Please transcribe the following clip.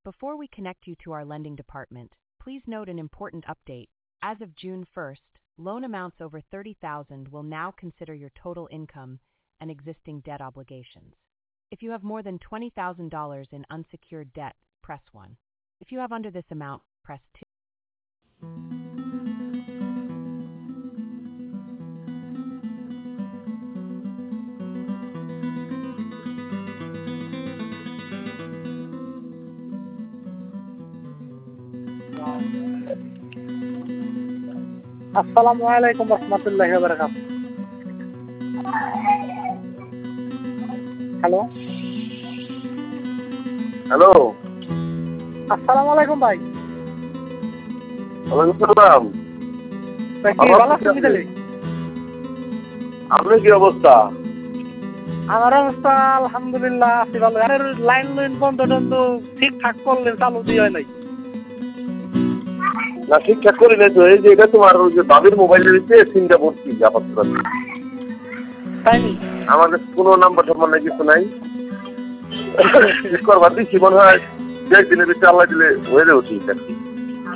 Before we connect you to our lending department, please note an important update. As of June 1st, loan amounts over $30,000 will now consider your total income and existing debt obligations. If you have more than $20,000 in unsecured debt, press 1. If you have under this amount, press 2. আসসালামু আলাইকুম রহমতুল্লাহি ওয়া বারাকাতুহু। Hello hello, আসসালামু আলাইকুম ভাই। ওয়ালাইকুম সালাম। কি ভালো আছেন মিতালি? আপনার কি অবস্থা? আমার অবস্থা আলহামদুলিল্লাহ আছি ভালো। আরে লাইন বন্ধ টন্ধ ঠিকঠাক করলেন, চালু দিয়ে হয় নাই। না, ঠিকঠাক করি নাই তো। এই যে এটা তোমার ওই যে বাবির মোবাইলের ভিতরে সিমটা ভর্তি আপাতত। তাই নি? আমার কাছে কোনো নাম্বার টাম্বার নাই, কিছু নাই। ঠিক করবার দিচ্ছি, মনে হয় দু একদিনের ভিতরে আল্লাহ দিলে হয়ে যাবে ঠিক আর কি।